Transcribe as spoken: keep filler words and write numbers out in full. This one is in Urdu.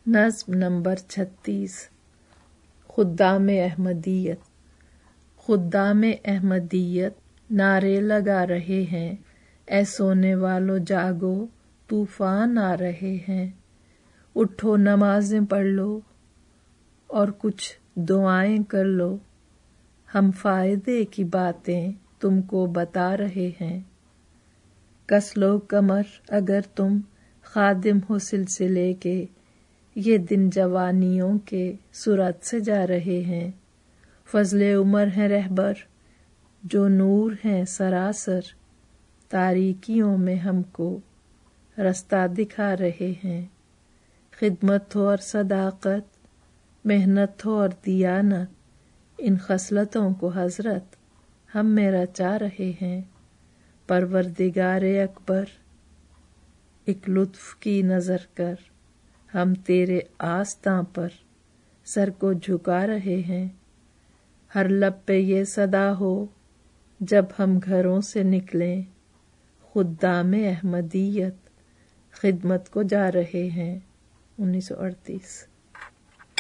نظم نمبر چھتیس۔ خدام احمدیت۔ خدام احمدیت نعرے لگا رہے ہیں، اے سونے والو جاگو طوفان آ رہے ہیں۔ اٹھو نمازیں پڑھ لو اور کچھ دعائیں کر لو، ہم فائدے کی باتیں تم کو بتا رہے ہیں۔ کس لو کمر اگر تم خادم ہو سلسلے کے، یہ دن جوانیوں کے سرعت سے جا رہے ہیں۔ فضل عمر ہیں رہبر جو نور ہیں سراسر، تاریکیوں میں ہم کو رستہ دکھا رہے ہیں۔ خدمت ہو اور صداقت، محنت ہو اور دیانت، ان خصلتوں کو حضرت ہم میں رچا رہے ہیں۔ پروردگار اکبر ایک لطف کی نظر کر، ہم تیرے آستاں پر سر کو جھکا رہے ہیں۔ ہر لب پہ یہ صدا ہو جب ہم گھروں سے نکلیں، خدام احمدیت خدمت کو جا رہے ہیں۔ انیس سو اڑتیس۔